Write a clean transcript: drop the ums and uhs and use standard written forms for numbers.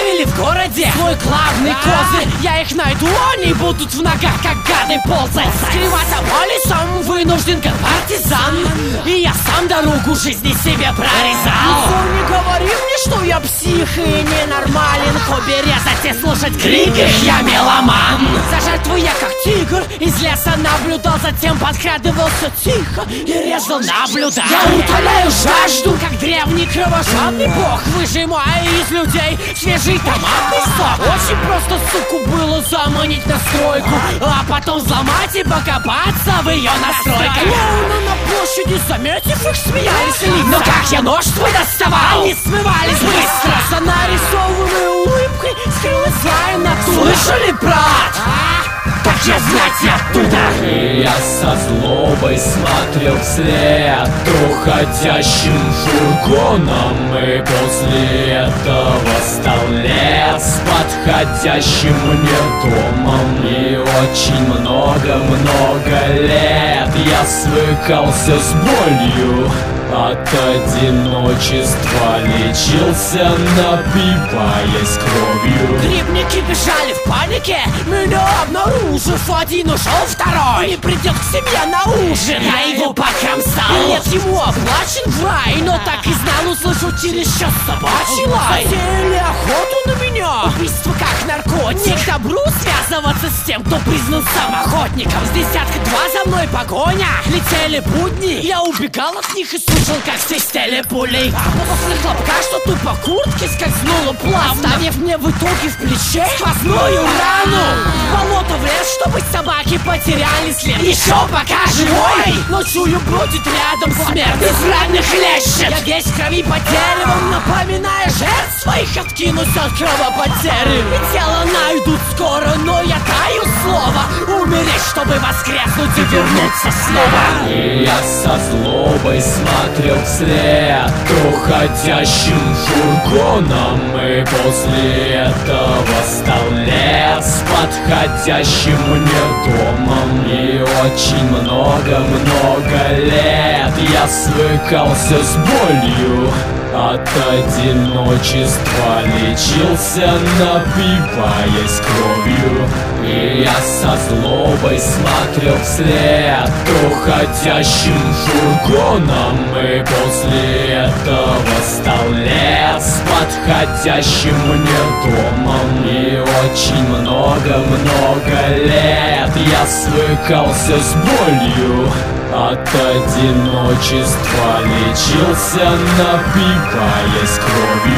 оставили в городе свой главный козырь. Я их найду, они будут в ногах, как гады, ползать. Скрываться по лесам вынужден, как партизан. И я сам дорогу жизни себе прорезал. Не говори мне, что я псих и ненормален. Хобби резать и слушать крики, я меломан. За жертву я как тигр из леса наблюдал, затем подкрадывался тихо и резал, наблюдал. Я утоляю жажду, как древний кровожадный бог, выжимая из людей свежий томатный сок. Очень просто, суку, было заманить на стройку, а потом взломать и покопаться в ее настройках. Клоуны на площади, заметив их, смеялись лица. Но как я нож свой доставал, они смывались быстро. За нарисованной улыбкой скрылась злая натура. Слышали, брат? Как я знать я оттуда? И я со злобой смотрел вслед уходящим фургоном, и после этого стал лес подходящим мне домом. И очень много лет я свыкался с болью, от одиночества лечился, напиваясь кровью. Грибники бежали в панике, меня обнаружив, один ушел, второй не придет к себе на ужин. Я его покромсал, нет, ему оплачен в рай, но так и знал, услышу через час собачий лай. Затеяли охоту на меня, убийство как наркотик. Не к добру связываться с тем, кто признан сам охотником. С десятка два за мной погоня, летели будни, я убегал от них и слушал, как свистели пулей. А после хлопка что-то по куртке скользнуло плавно, оставив мне в итоге в плече сквозную рану. Болото в лес, чтобы собаки потеряли след. Еще пока живой, но чую, бродит рядом смерть из ранних хлещет. Я весь в крови по деревам, напоминая жертв своих, откинусь от кровопотери. И тело найдут скоро, но я даю слово умереть, чтобы воскреснуть и вернуться снова. И я со злобой смотрел вслед уходящим фургоном, и после этого стал лес подходящим мне домом. И очень много лет я свыкался с болью, от одиночества лечился, напиваясь кровью. И я со злобой смотрел вслед уходящим фургоном, и после этого стал лес подходящим мне домом. И очень много лет я свыкался с болью, от одиночества лечился, напиваясь кровью.